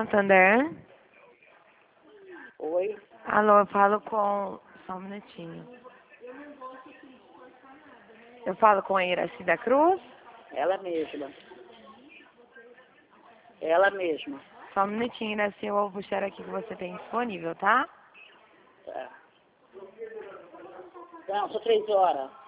Santander? Oi, Alô, eu falo com... Só um minutinho. Eu falo com a Iraci da Cruz? ela mesma. Ela mesma. Só um minutinho, Iraci, eu vou puxar aqui que você tem disponível, tá? Tá. Não, são 3 horas.